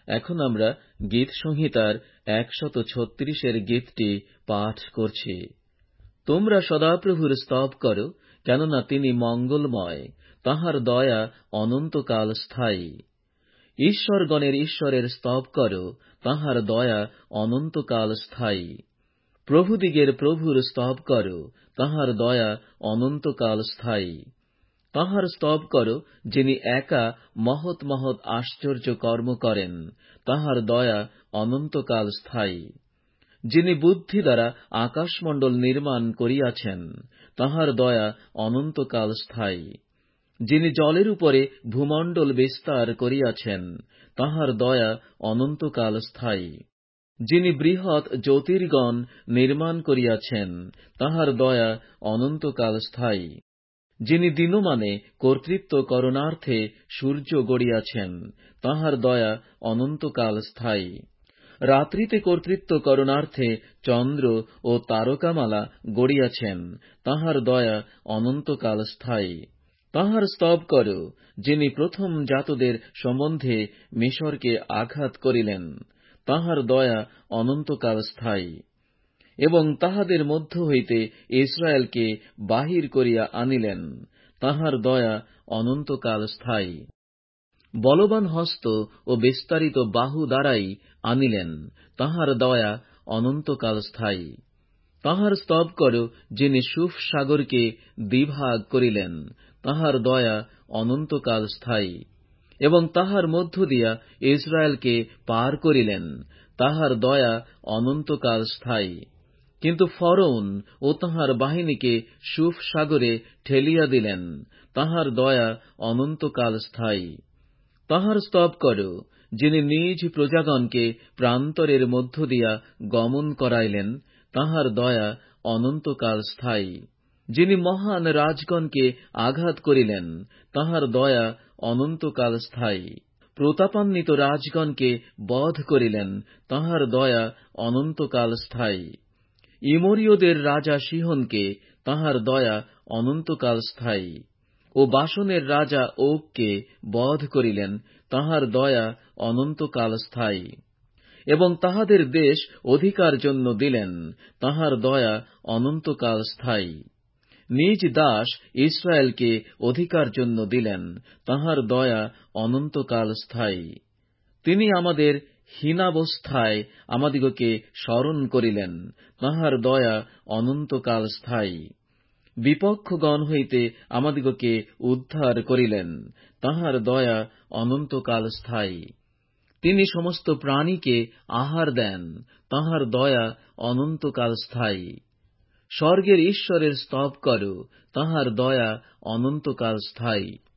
এখন আমরা গীত সংহিতার 136 গীতটি পাঠ করছি। তোমরা সদাপ্রভুর স্তব করো, কেননা তিনি মঙ্গলময়, তাঁহার দয়া অনন্তকাল স্থায়ী। ঈশ্বরগণের ঈশ্বরের স্তব করো, তাঁহার দয়া অনন্তকাল স্থায়ী। প্রভুদিগের প্রভুর স্তব করো, তাঁহার দয়া অনন্তকাল স্থায়ী। তাঁহার স্তব করো, যিনি একা মহৎ মহৎ আশ্চর্য কর্ম করেন, তাঁহার দয়া অনন্তকাল স্থায়ী। যিনি বুদ্ধি দ্বারা আকাশমণ্ডল নির্মাণ করিয়াছেন, তাঁহার দয়া অনন্তকাল স্থায়ী। যিনি জলের উপরে ভূমণ্ডল বিস্তার করিয়াছেন, তাঁহার দয়া অনন্তকাল স্থায়ী। যিনি বৃহৎ জ্যোতির্গণ নির্মাণ করিয়াছেন, তাঁহার দয়া অনন্তকাল স্থায়ী। যিনি দিনমানে কর্তৃত্ব করণার্থে সূর্য গড়িয়াছেন, তাঁহার দয়া অনন্তকাল স্থায়ী। রাত্রিতে কর্তৃত্ব করণার্থে চন্দ্র ও তারকামালা গড়িয়াছেন, তাঁহার দয়া অনন্তকাল স্থায়ী। তাঁহার স্তব করো, যিনি প্রথম জাতদের সম্বন্ধে মিশরকে আঘাত করিলেন, তাঁহার দয়া অনন্তকাল স্থায়ী। এবং তাহাদের মধ্য হইতে ইসরায়েলকে বাহির করিয়া আনিলেন, তাঁহার দয়া অনন্তকাল স্থায়ী। বলবান হস্ত ও বিস্তারিত বাহু দ্বারাই আনিলেন, তাঁহার দয়া অনন্তকাল স্থায়ী। তাঁহার স্তব করো, যিনি সুফ সাগরকে দ্বিভাগ করিলেন, তাঁহার দয়া অনন্তকাল স্থায়ী। এবং তাহার মধ্য দিয়া ইসরায়েলকে পার করিলেন, তাহার দয়া অনন্তকাল স্থায়ী। কিন্তু ফরৌন ও তাঁহার বাহিনীকে সুফ সাগরে ঠেলিয়া দিলেন, তাঁহার দয়া অনন্তকাল স্থায়ী। তাঁহার স্তব করো, যিনি নিজ প্রজাগণকে প্রান্তরের মধ্য দিয়া গমন করাইলেন, তাঁহার দয়া অনন্তকাল স্থায়ী। যিনি মহান রাজগণকে আঘাত করিলেন, তাঁহার দয়া অনন্তকাল স্থায়ী। প্রতাপান্বিত রাজগণকে বধ করিলেন, তাঁহার দয়া অনন্তকাল স্থায়ী। ইমরীয়দের রাজা সিহনকে, তাঁহার দয়া অনন্তকাল স্থায়ী। ও বাসনের রাজা ওগকে বধ করিলেন, তাঁহার দয়া অনন্তকাল স্থায়ী। এবং তাহাদের দেশ অধিকার জন্য দিলেন, তাঁহার দয়া অনন্তকাল স্থায়ী। নিজ দাস ইসরায়েলকে অধিকার জন্য দিলেন, তাঁহার দয়া অনন্তকাল স্থায়ী। তিনি আমাদের হীনাবস্থায় আমাদিগকে স্মরণ করিলেন, তাঁহার দয়া অনন্তকাল স্থায়ী। বিপক্ষগণ হইতে আমাদিগকে উদ্ধার করিলেন, তাঁহার দয়া অনন্তকাল স্থায়ী। তিনি সমস্ত প্রাণীকে আহার দেন, তাঁহার দয়া অনন্তকাল স্থায়ী। স্বর্গের ঈশ্বরের স্তব করো, তাঁহার দয়া অনন্তকাল স্থায়ী।